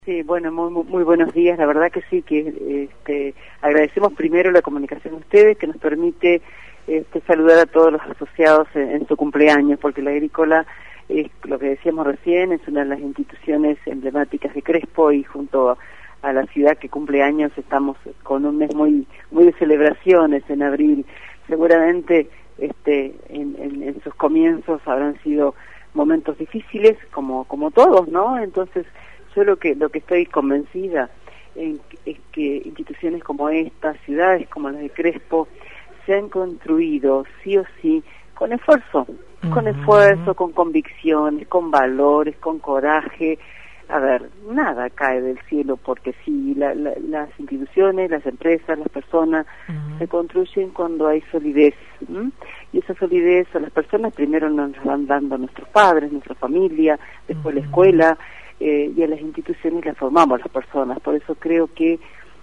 Sí, bueno, muy buenos días. La verdad que sí, que agradecemos primero la comunicación de ustedes, que nos permite saludar a todos los asociados en su cumpleaños, porque la Agrícola, lo que decíamos recién, es una de las instituciones emblemáticas de Crespo, y junto a la ciudad que cumple años estamos con un mes muy de celebraciones en abril. Seguramente en sus comienzos habrán sido momentos difíciles, como todos, ¿no? Entonces, yo lo que estoy convencida es que instituciones como esta, ciudades como las de Crespo, se han construido sí o sí con esfuerzo, con convicciones, con valores, con coraje. A ver, nada cae del cielo porque sí, las instituciones, las empresas, las personas se construyen cuando hay solidez, y esa solidez a las personas primero nos van dando nuestros padres, nuestra familia, después la escuela, y a las instituciones las formamos las personas. Por eso creo que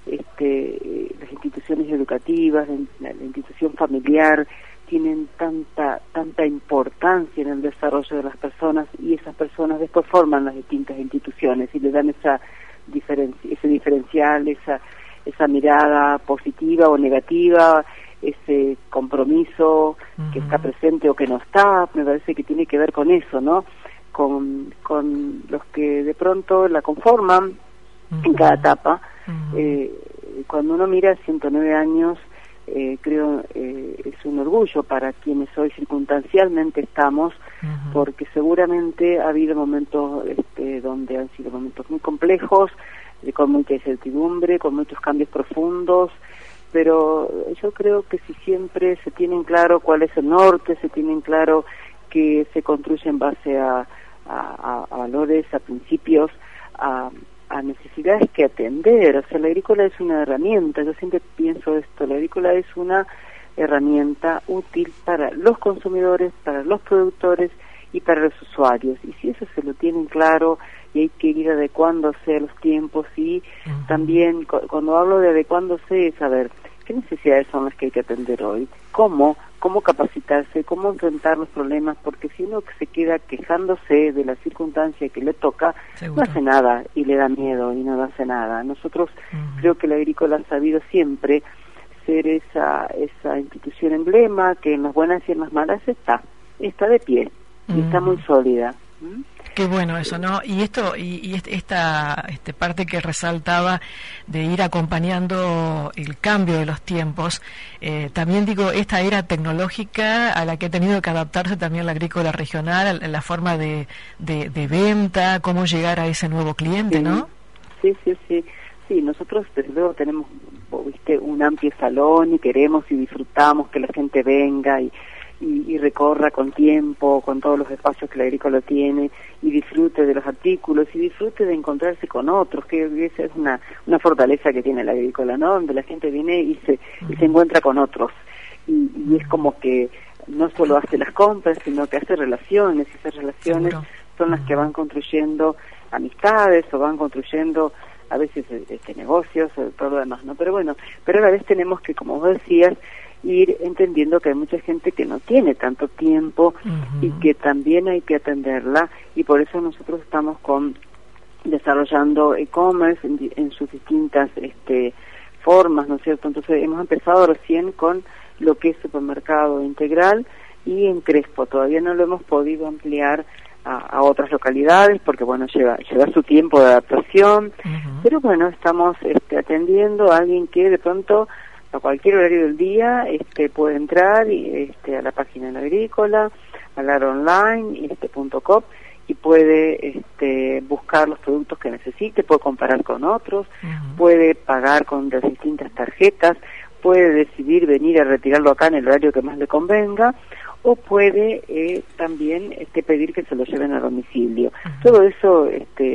las instituciones educativas, la institución familiar, tienen tanta importancia en el desarrollo de las personas, y esas personas después forman las distintas instituciones y le dan ese diferencial, esa mirada positiva o negativa, ese compromiso que está presente o que no está. Me parece que tiene que ver con eso, ¿no? Con los que de pronto la conforman en cada etapa. Cuando uno mira 109 años, creo es un orgullo para quienes hoy circunstancialmente estamos, porque seguramente ha habido momentos donde han sido momentos muy complejos, con mucha incertidumbre, con muchos cambios profundos, pero yo creo que si siempre se tienen claro cuál es el norte, se tienen claro que se construye en base a valores, a principios, a necesidades que atender. O sea, la Agrícola es una herramienta. Yo siempre pienso esto: la Agrícola es una herramienta útil para los consumidores, para los productores y para los usuarios. Y si eso se lo tienen claro, y hay que ir adecuándose a los tiempos, y también cuando hablo de adecuándose es saber qué necesidades son las que hay que atender hoy, cómo capacitarse, cómo enfrentar los problemas, porque si uno se queda quejándose de la circunstancia que le toca, no hace nada y le da miedo y no hace nada. Nosotros creo que la Agrícola ha sabido siempre ser esa institución emblema que en las buenas y en las malas está de pie y está muy sólida. Qué bueno eso, ¿no? Y esta parte que resaltaba de ir acompañando el cambio de los tiempos, también digo, esta era tecnológica a la que ha tenido que adaptarse también la Agrícola regional, la forma de venta, cómo llegar a ese nuevo cliente, ¿no? Sí, nosotros desde luego tenemos un amplio salón y queremos y disfrutamos que la gente venga y recorra con tiempo, con todos los espacios que la Agrícola tiene, y disfrute de los artículos, y disfrute de encontrarse con otros, que esa es una fortaleza que tiene la Agrícola, ¿no? Donde la gente viene y se encuentra con otros, y es como que no solo hace las compras, sino que hace relaciones, y esas relaciones son las que van construyendo amistades, o van construyendo a veces negocios, todo lo demás, ¿no? Pero bueno, a la vez tenemos que, como vos decías, ir entendiendo que hay mucha gente que no tiene tanto tiempo y que también hay que atenderla, y por eso nosotros estamos desarrollando e-commerce en sus distintas formas, ¿no es cierto? Entonces hemos empezado recién con lo que es supermercado integral, y en Crespo todavía no lo hemos podido ampliar a otras localidades porque bueno, lleva su tiempo de adaptación, pero bueno, estamos atendiendo a alguien que de pronto a cualquier horario del día puede entrar a la página de la Agrícola, hablar online, .com, y puede buscar los productos que necesite, puede comparar con otros, puede pagar con las distintas tarjetas, puede decidir venir a retirarlo acá en el horario que más le convenga, o puede también pedir que se lo lleven a domicilio. Todo eso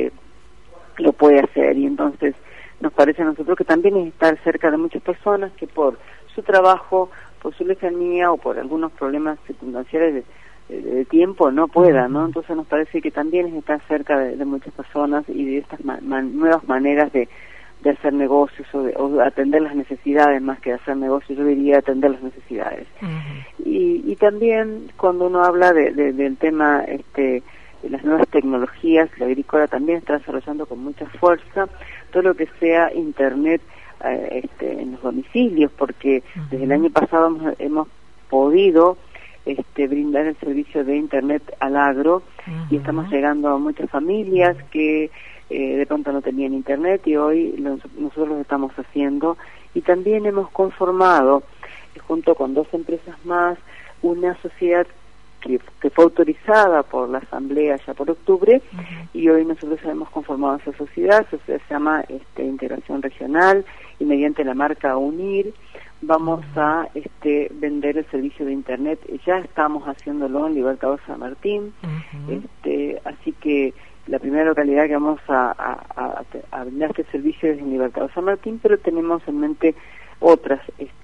lo puede hacer, y entonces nos parece a nosotros que también es estar cerca de muchas personas que por su trabajo, por su lejanía o por algunos problemas circunstanciales de tiempo no puedan, ¿no? Entonces nos parece que también es estar cerca de muchas personas y de estas nuevas maneras de hacer negocios o atender las necesidades, más que hacer negocios, yo diría atender las necesidades. Y también cuando uno habla del tema las nuevas tecnologías. La agrícola también está desarrollando con mucha fuerza todo lo que sea Internet en los domicilios, porque desde el año pasado hemos podido brindar el servicio de Internet al agro y estamos llegando a muchas familias que de pronto no tenían Internet y hoy nosotros lo estamos haciendo. Y también hemos conformado, junto con 2 empresas más, una sociedad que fue autorizada por la Asamblea ya por octubre, y hoy nosotros hemos conformado esa sociedad se llama Integración Regional, y mediante la marca UNIR vamos a vender el servicio de Internet. Ya estamos haciéndolo en Libertador San Martín, así que la primera localidad que vamos a brindar este servicio es en Libertador San Martín, pero tenemos en mente otras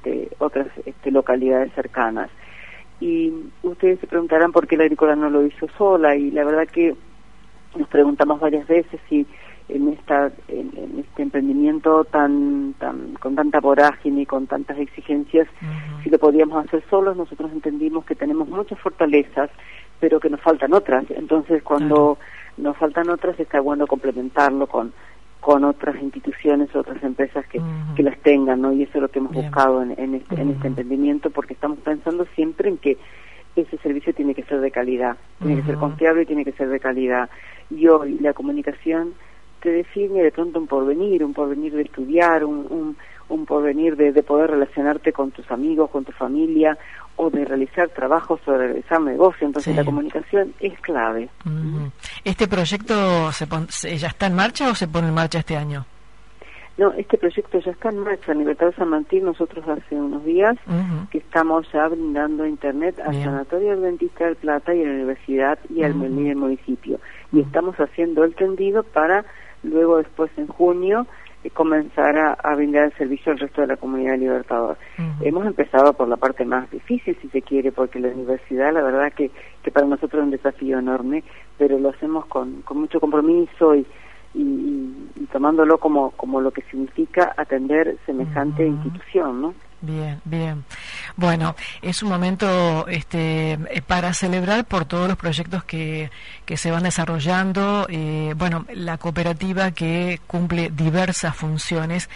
localidades cercanas. Y ustedes se preguntarán por qué la agrícola no lo hizo sola, y la verdad que nos preguntamos varias veces si en este emprendimiento con tanta vorágine y con tantas exigencias, si lo podíamos hacer solos. Nosotros entendimos que tenemos muchas fortalezas, pero que nos faltan otras. Entonces, cuando nos faltan otras, está bueno complementarlo con otras instituciones, otras empresas que las tengan, ¿no? Y eso es lo que hemos buscado en este emprendimiento, porque estamos pensando siempre en que ese servicio tiene que ser de calidad, tiene que ser confiable y tiene que ser de calidad. Y hoy la comunicación te define de pronto un porvenir de estudiar, un porvenir de poder relacionarte con tus amigos, con tu familia, o de realizar trabajos o de realizar negocio. Entonces la comunicación es clave. ¿Este proyecto ya está en marcha o se pone en marcha este año? No, este proyecto ya está en marcha. En Libertador San Martín nosotros hace unos días que estamos ya brindando Internet al Sanatorio Adventista del Plata y a la Universidad y al municipio. Y estamos haciendo el tendido para luego después en junio comenzar a brindar el servicio al resto de la comunidad de Libertador. Hemos empezado por la parte más difícil, si se quiere, porque la universidad, la verdad que para nosotros es un desafío enorme, pero lo hacemos con mucho compromiso y tomándolo como lo que significa atender semejante institución, ¿no? Bien. Bueno, es un momento para celebrar por todos los proyectos que se van desarrollando. Bueno, la cooperativa que cumple diversas funciones.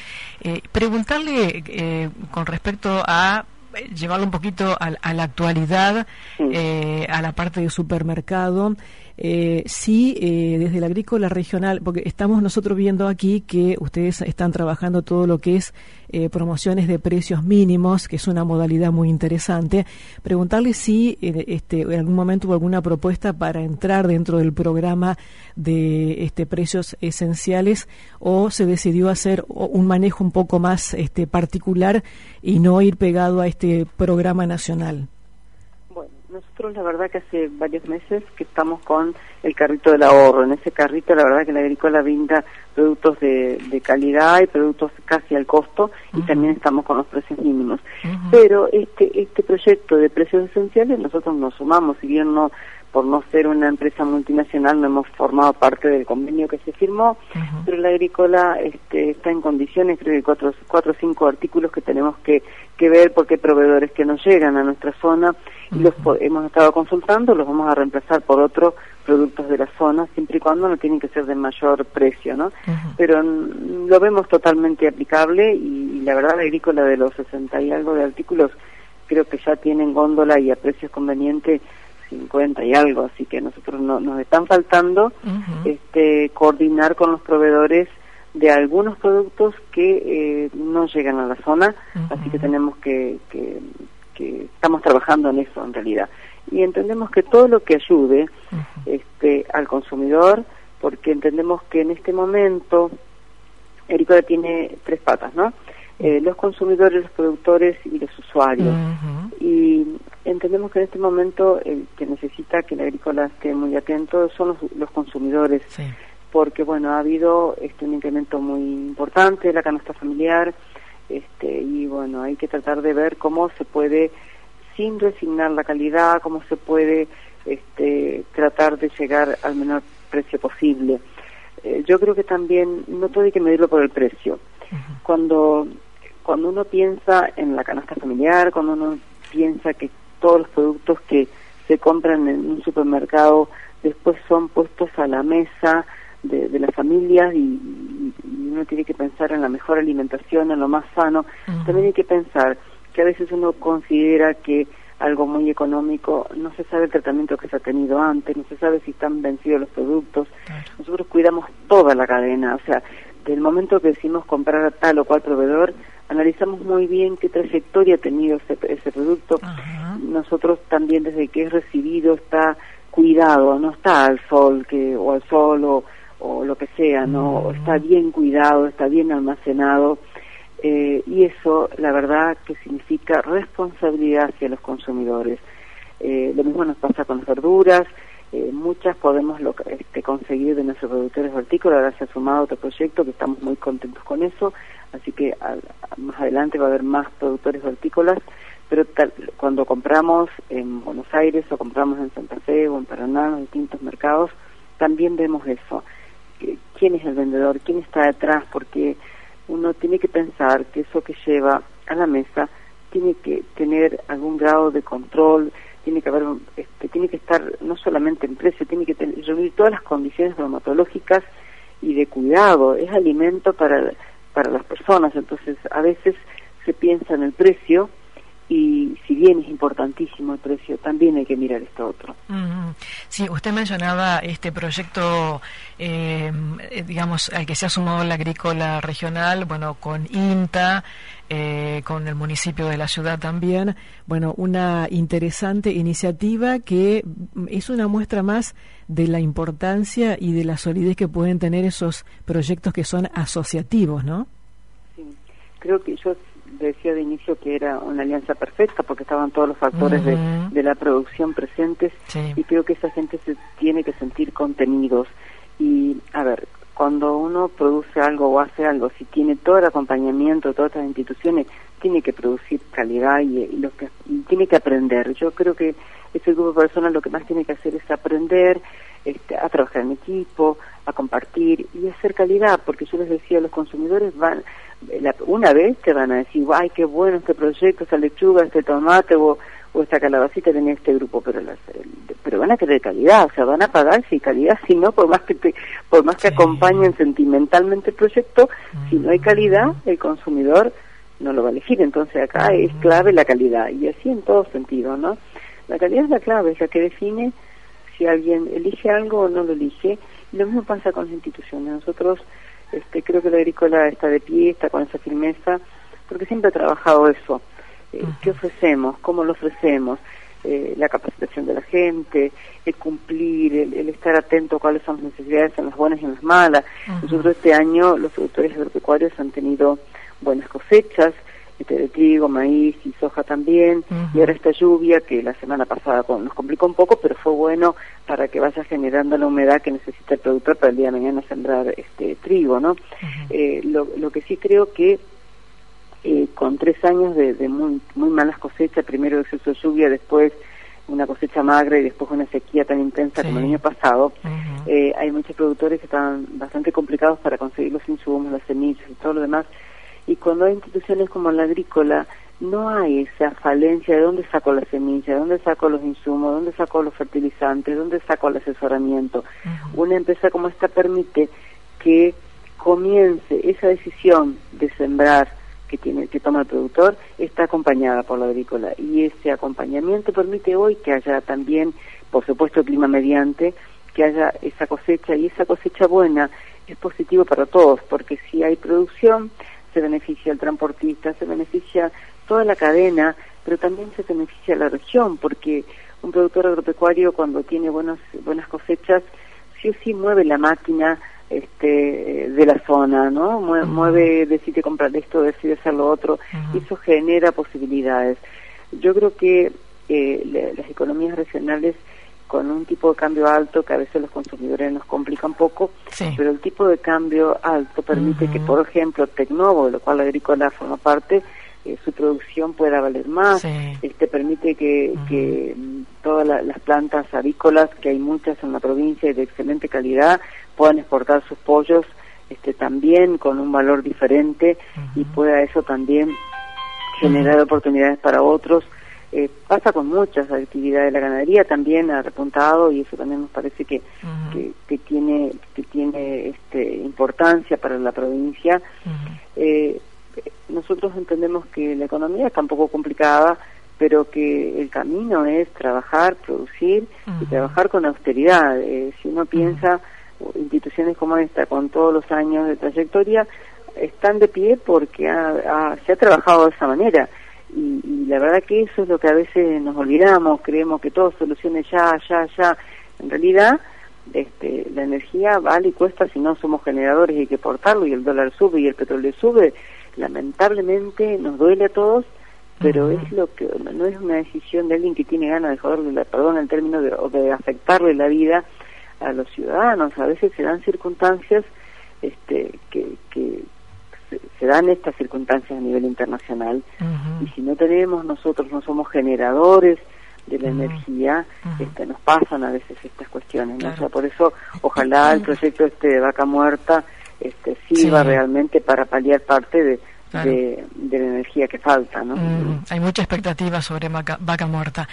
Preguntarle con respecto a llevarlo un poquito a la actualidad, a la parte de supermercado. Desde la agrícola regional, porque estamos nosotros viendo aquí que ustedes están trabajando todo lo que es promociones de precios mínimos, que es una modalidad muy interesante. Preguntarle si en algún momento hubo alguna propuesta para entrar dentro del programa de precios esenciales, o se decidió hacer un manejo un poco más particular y no ir pegado a este programa nacional. Nosotros la verdad que hace varios meses que estamos con el carrito del ahorro. En ese carrito la verdad que la agrícola brinda productos de calidad y productos casi al costo, y también estamos con los precios mínimos. Pero este proyecto de precios esenciales nosotros nos sumamos, si bien por no ser una empresa multinacional no hemos formado parte del convenio que se firmó, pero la agrícola está en condiciones. Creo que cuatro o 5 artículos que tenemos que ver, porque hay proveedores que no llegan a nuestra zona y los hemos estado consultando, los vamos a reemplazar por otros productos de la zona, siempre y cuando no tienen que ser de mayor precio, ¿no? Pero lo vemos totalmente aplicable, y la verdad la agrícola, de los 60 y algo de artículos, creo que ya tienen góndola y a precios convenientes 50 y algo, así que nosotros nos están faltando coordinar con los proveedores de algunos productos que no llegan a la zona, así que tenemos que estamos trabajando en eso en realidad, y entendemos que todo lo que ayude al consumidor, porque entendemos que en este momento agrícola tiene 3 patas, ¿no? Los consumidores, los productores y los usuarios. Y entendemos que en este momento el que necesita que la agrícola esté muy atento son los consumidores, porque bueno, ha habido un incremento muy importante de la canasta familiar, y bueno, hay que tratar de ver cómo se puede, sin resignar la calidad, cómo se puede tratar de llegar al menor precio posible. Yo creo que también no todo hay que medirlo por el precio. Cuando uno piensa en la canasta familiar, cuando uno piensa que todos los productos que se compran en un supermercado después son puestos a la mesa de las familias y uno tiene que pensar en la mejor alimentación, en lo más sano. También hay que pensar que a veces uno considera que algo muy económico, no se sabe el tratamiento que se ha tenido antes, no se sabe si están vencidos los productos. Nosotros cuidamos toda la cadena, o sea, del momento que decimos comprar a tal o cual proveedor, analizamos muy bien qué trayectoria ha tenido ese producto. Nosotros también, desde que es recibido, está cuidado, no está al sol o lo que sea, no, está bien cuidado, está bien almacenado. Y eso, la verdad, que significa responsabilidad hacia los consumidores. Lo mismo nos pasa con las verduras. Muchas podemos conseguir de nuestros productores hortícolas. Ahora se ha sumado otro proyecto que estamos muy contentos con eso, así que más adelante va a haber más productores hortícolas, pero cuando compramos en Buenos Aires o compramos en Santa Fe o en Paraná, en los distintos mercados, también vemos eso. ¿Quién es el vendedor? ¿Quién está detrás? Porque uno tiene que pensar que eso que lleva a la mesa tiene que tener algún grado de control, tiene que haber, tiene que estar no solamente en precio, tiene que reunir todas las condiciones dermatológicas y de cuidado. Es alimento para las personas, entonces a veces se piensa en el precio, y si bien es importantísimo el precio, también hay que mirar esto otro. Sí, usted mencionaba este proyecto, digamos, al que se ha sumado la agrícola regional, bueno, con INTA, con el municipio de la ciudad también. Bueno, una interesante iniciativa que es una muestra más de la importancia y de la solidez que pueden tener esos proyectos que son asociativos, ¿no? Sí, creo que yo decía de inicio que era una alianza perfecta porque estaban todos los factores de la producción presentes, y creo que esa gente se tiene que sentir contenidos. Y, a ver, cuando uno produce algo o hace algo, si tiene todo el acompañamiento de todas las instituciones, tiene que producir calidad y tiene que aprender. Yo creo que ese grupo de personas lo que más tiene que hacer es aprender a trabajar en equipo, a compartir y hacer calidad, porque yo les decía, los consumidores una vez te van a decir, ay, qué bueno este proyecto, esta lechuga, este tomate o esta calabacita tenía este grupo, pero van a querer calidad, o sea, van a pagar si calidad, si no, por más que acompañen sentimentalmente el proyecto, si no hay calidad, el consumidor no lo va a elegir. Entonces acá es clave la calidad, y así en todo sentido, ¿no? La calidad es la clave, es la que define si alguien elige algo o no lo elige. Y lo mismo pasa con las instituciones. Nosotros creo que la agrícola está de pie, está con esa firmeza, porque siempre ha trabajado eso. ¿Qué ofrecemos? ¿Cómo lo ofrecemos? La capacitación de la gente, el cumplir, el estar atento a cuáles son las necesidades en las buenas y en las malas. Nosotros este año, los productores agropecuarios han tenido buenas cosechas, de trigo, maíz y soja también, y ahora esta lluvia que la semana pasada nos complicó un poco, pero fue bueno para que vaya generando la humedad que necesita el productor para el día de mañana sembrar trigo, ¿no? Lo que sí creo que con 3 años de muy malas cosechas, primero exceso de lluvia, después una cosecha magra y después una sequía tan intensa como el año pasado, hay muchos productores que están bastante complicados para conseguir los insumos, las semillas y todo lo demás. Y cuando hay instituciones como la agrícola, no hay esa falencia de dónde saco la semilla, de dónde saco los insumos, dónde saco los fertilizantes, dónde saco el asesoramiento. Una empresa como esta permite que comience esa decisión de sembrar que toma el productor, está acompañada por la agrícola, y ese acompañamiento permite hoy que haya también, por supuesto, el clima mediante, que haya esa cosecha, y esa cosecha buena es positivo para todos, porque si hay producción, se beneficia el transportista, se beneficia toda la cadena, pero también se beneficia la región, porque un productor agropecuario, cuando tiene buenas cosechas, sí o sí mueve la máquina de la zona, ¿no? Mueve, decide comprar esto, decide hacer lo otro, y eso genera posibilidades. Yo creo que las economías regionales, con un tipo de cambio alto, que a veces los consumidores nos complica un poco, pero el tipo de cambio alto permite que, por ejemplo, Tecnovo, de lo cual la agrícola forma parte, su producción pueda valer más, permite que todas las plantas avícolas, que hay muchas en la provincia y de excelente calidad, puedan exportar sus pollos también con un valor diferente, y pueda eso también generar oportunidades para otros. Pasa con muchas actividades. La ganadería también ha repuntado y eso también nos parece que tiene importancia para la provincia. Nosotros entendemos que la economía está un poco complicada, pero que el camino es trabajar, producir y trabajar con austeridad. Si uno piensa, instituciones como esta, con todos los años de trayectoria, están de pie porque se ha trabajado de esa manera. Y la verdad que eso es lo que a veces nos olvidamos, creemos que todo solucione ya. En realidad, la energía vale y cuesta si no somos generadores y hay que portarlo, y el dólar sube y el petróleo sube. Lamentablemente nos duele a todos, pero es lo que no es una decisión de alguien que tiene ganas de joderle, perdón el término, de afectarle la vida a los ciudadanos. A veces se dan circunstancias que se dan estas circunstancias a nivel internacional, y si no somos generadores de la energía, nos pasan a veces estas cuestiones, ¿no? Claro. O sea, por eso ojalá el proyecto de Vaca Muerta sirva realmente para paliar parte de la energía que falta, ¿no? Hay mucha expectativa sobre Vaca Muerta.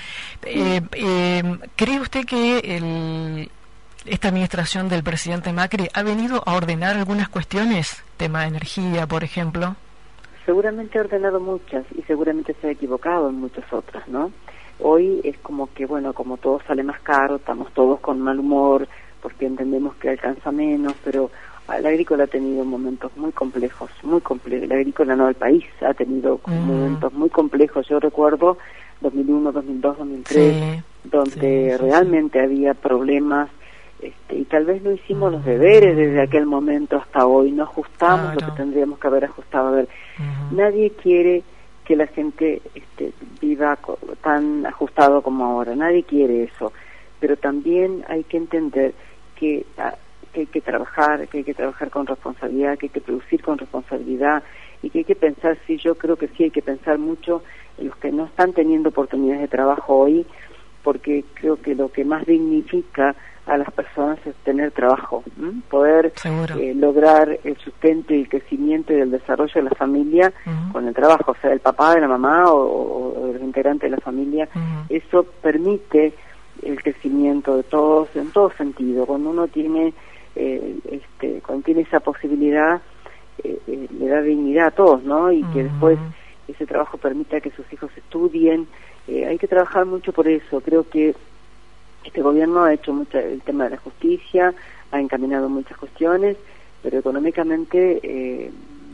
¿Cree usted que esta administración del presidente Macri ha venido a ordenar algunas cuestiones, tema de energía, por ejemplo? Seguramente ha ordenado muchas y seguramente se ha equivocado en muchas otras, ¿no? Hoy es como que, bueno, como todo sale más caro, estamos todos con mal humor porque entendemos que alcanza menos, pero el agrícola ha tenido momentos muy complejos, el agrícola no, el país ha tenido momentos muy complejos. Yo recuerdo 2001, 2002, 2003, donde realmente había problemas, y tal vez no hicimos los deberes desde aquel momento hasta hoy, no ajustamos lo que tendríamos que haber ajustado. A ver, nadie quiere que la gente viva tan ajustado como ahora, nadie quiere eso, pero también hay que entender que hay que trabajar con responsabilidad, que hay que producir con responsabilidad, y que hay que pensar, yo creo que sí hay que pensar mucho en los que no están teniendo oportunidades de trabajo hoy, porque creo que lo que más dignifica a las personas es tener trabajo, poder lograr el sustento y el crecimiento y el desarrollo de la familia con el trabajo, o sea, del papá, de la mamá o de los integrantes de la familia. Eso permite el crecimiento de todos en todo sentido. Cuando uno tiene cuando tiene esa posibilidad, le da dignidad a todos, ¿no? Y que después ese trabajo permita que sus hijos estudien. Hay que trabajar mucho por eso. Creo que este gobierno ha hecho mucho el tema de la justicia, ha encaminado muchas cuestiones, pero económicamente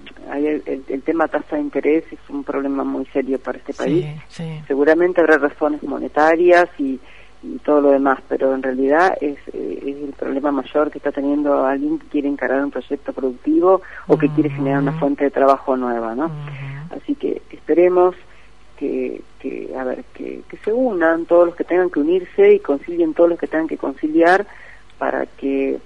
el tema tasa de interés es un problema muy serio para este país. Seguramente habrá razones monetarias y todo lo demás, pero en realidad es el problema mayor que está teniendo alguien que quiere encarar un proyecto productivo o que quiere generar una fuente de trabajo nueva, ¿no? Así que esperemos que se unan todos los que tengan que unirse y concilien todos los que tengan que conciliar para que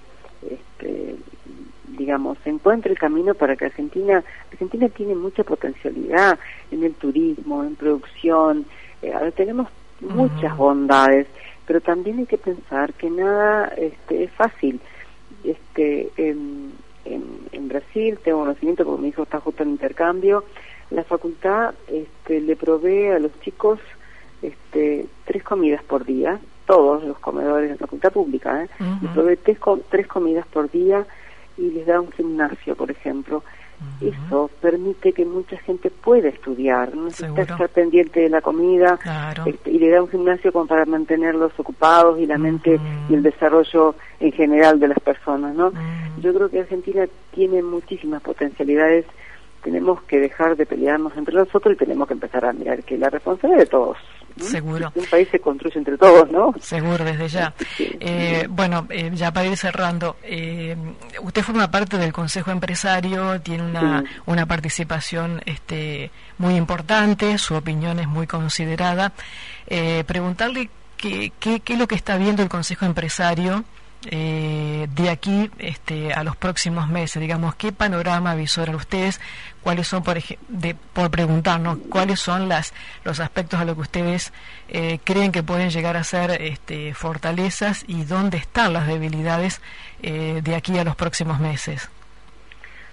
se encuentre el camino para que Argentina tiene mucha potencialidad en el turismo, en producción. Tenemos muchas bondades, pero también hay que pensar que nada es fácil. En Brasil tengo conocimiento porque mi hijo está justo en intercambio. La facultad le provee a los chicos 3 comidas por día, todos los comedores de la facultad pública, les provee 3 comidas por día y les da un gimnasio, por ejemplo. Eso permite que mucha gente pueda estudiar, no necesita estar pendiente de la comida, y le da un gimnasio como para mantenerlos ocupados y la mente y el desarrollo en general de las personas, ¿no? Yo creo que Argentina tiene muchísimas potencialidades. Tenemos que dejar de pelearnos entre nosotros y tenemos que empezar a mirar que la responsabilidad es de todos. Seguro. Un país se construye entre todos, ¿no? Seguro, desde ya. Ya para ir cerrando, usted forma parte del Consejo Empresario, tiene una participación muy importante, su opinión es muy considerada. Preguntarle qué es lo que está viendo el Consejo Empresario de aquí a los próximos meses, digamos, qué panorama visoran ustedes, cuáles son, por preguntarnos, cuáles son los aspectos a los que ustedes creen que pueden llegar a ser fortalezas y dónde están las debilidades de aquí a los próximos meses.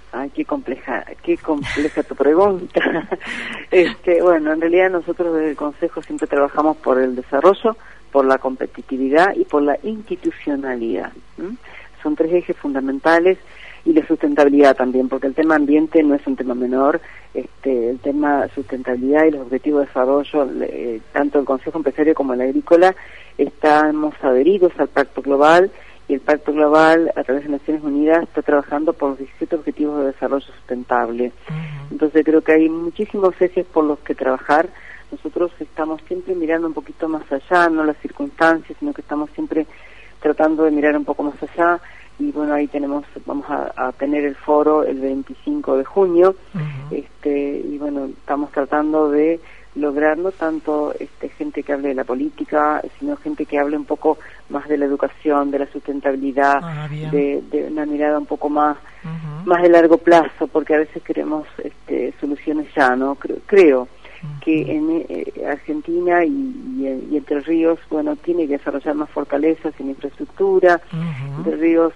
Ay, qué compleja tu pregunta. Bueno, en realidad nosotros desde el Consejo siempre trabajamos por el desarrollo, por la competitividad y por la institucionalidad. Son 3 ejes fundamentales, y la sustentabilidad también, porque el tema ambiente no es un tema menor. El tema sustentabilidad y los objetivos de desarrollo, tanto el Consejo Empresario como el Agrícola, estamos adheridos al Pacto Global, y el Pacto Global, a través de Naciones Unidas, está trabajando por los 17 Objetivos de Desarrollo Sustentable. Entonces creo que hay muchísimos ejes por los que trabajar. Nosotros estamos siempre mirando un poquito más allá, no las circunstancias, sino que estamos siempre tratando de mirar un poco más allá. Y bueno, ahí vamos a tener el foro el 25 de junio, y bueno, estamos tratando de lograr no tanto gente que hable de la política, sino gente que hable un poco más de la educación, de la sustentabilidad, de una mirada un poco más de largo plazo, porque a veces queremos soluciones ya, ¿no? Creo que en Argentina y Entre Ríos, bueno, tiene que desarrollar más fortalezas en infraestructura. Entre Ríos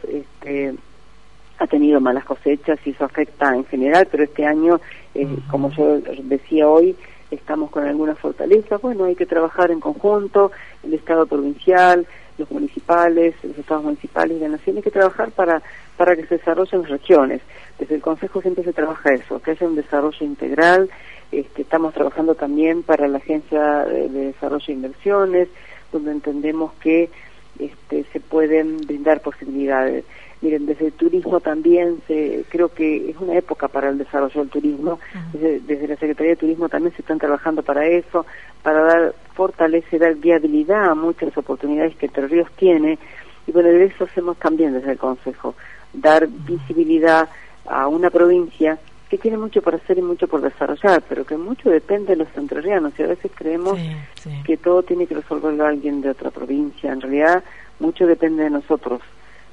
ha tenido malas cosechas y eso afecta en general, pero este año, como yo decía hoy, estamos con algunas fortalezas. Bueno, hay que trabajar en conjunto, el Estado provincial, los municipales, los estados municipales y la nación, hay que trabajar para que se desarrollen las regiones. Desde el Consejo siempre se trabaja eso, que haya un desarrollo integral. Estamos trabajando también para la Agencia de Desarrollo de Inversiones, donde entendemos que se pueden brindar posibilidades. Miren, desde el turismo también creo que es una época para el desarrollo del turismo. Desde la Secretaría de Turismo también se están trabajando para eso, para dar fortaleza y dar viabilidad a muchas oportunidades que Entre Ríos tiene. Y bueno, de eso hacemos también desde el Consejo, dar visibilidad a una provincia que tiene mucho por hacer y mucho por desarrollar, pero que mucho depende de los entrerrianos, y a veces creemos que todo tiene que resolverlo alguien de otra provincia. En realidad, mucho depende de nosotros,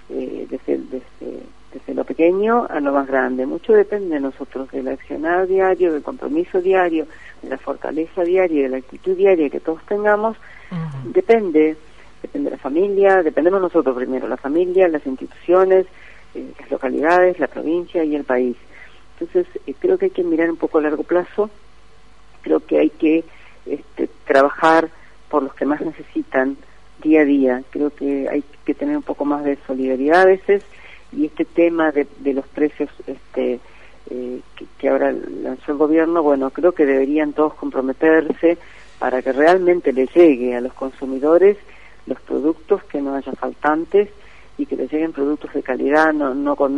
desde lo pequeño a lo más grande. Mucho depende de nosotros, del accionar diario, del compromiso diario, de la fortaleza diaria, de la actitud diaria que todos tengamos. Depende de la familia, dependemos nosotros primero, la familia, las instituciones, las localidades, la provincia y el país. Entonces, creo que hay que mirar un poco a largo plazo, creo que hay que trabajar por los que más necesitan día a día. Creo que hay que tener un poco más de solidaridad a veces, y este tema de los precios que ahora lanzó el gobierno, bueno, creo que deberían todos comprometerse para que realmente le llegue a los consumidores los productos, que no haya faltantes, y que les lleguen productos de calidad, no con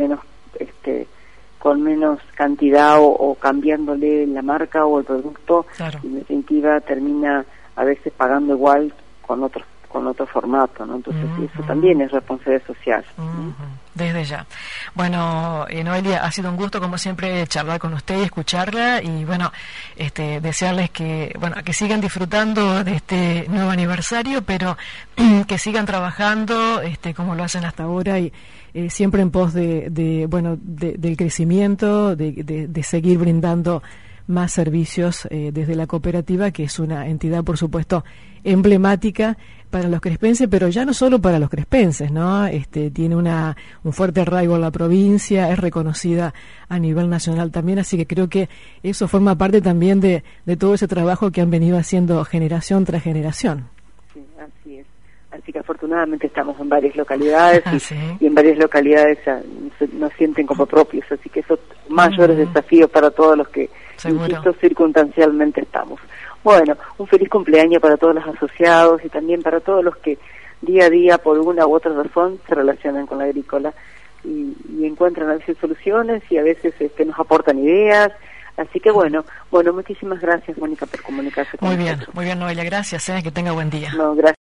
menos cantidad o cambiándole la marca o el producto. Y en definitiva termina a veces pagando igual con otro formato, ¿no? Entonces eso también es responsabilidad social. Desde ya. Bueno, Noelia, ha sido un gusto como siempre charlar con usted y escucharla, y bueno, desearles que sigan disfrutando de este nuevo aniversario, pero que sigan trabajando como lo hacen hasta ahora, y siempre en pos del crecimiento, de seguir brindando más servicios desde la cooperativa, que es una entidad, por supuesto, emblemática para los crespenses, pero ya no solo para los crespenses, ¿no? Tiene un fuerte arraigo en la provincia, es reconocida a nivel nacional también, así que creo que eso forma parte también de todo ese trabajo que han venido haciendo generación tras generación. Sí, así es. Así que afortunadamente estamos en varias localidades y en varias localidades nos sienten como propios, así que eso mayores desafíos para todos los que, insisto, circunstancialmente estamos. Bueno, un feliz cumpleaños para todos los asociados y también para todos los que día a día, por una u otra razón, se relacionan con la agrícola y encuentran a veces soluciones, y a veces nos aportan ideas. Así que bueno, muchísimas gracias, Mónica, por comunicarse con nosotros. Muy bien, Noelia, gracias, que tenga buen día. No, gracias.